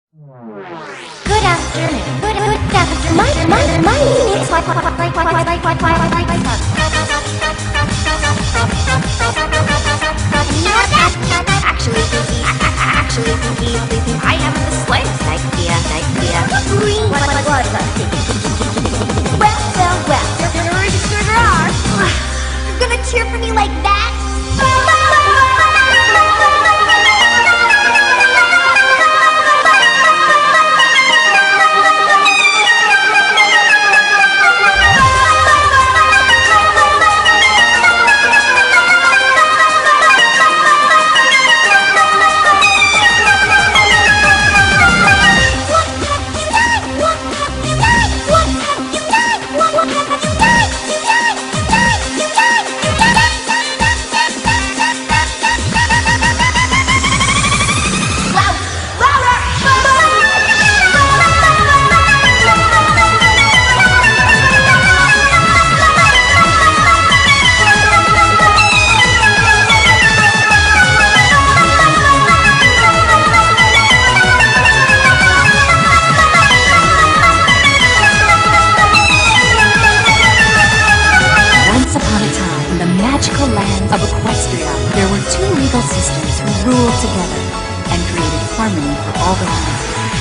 Good afternoon. Good afternoon. My name is Actually, I haven't the slightest idea. Green. What? Well. You're gonna cheer for me like that? Magical land of Equestria, there were two legal systems who ruled together and created harmony for all the land.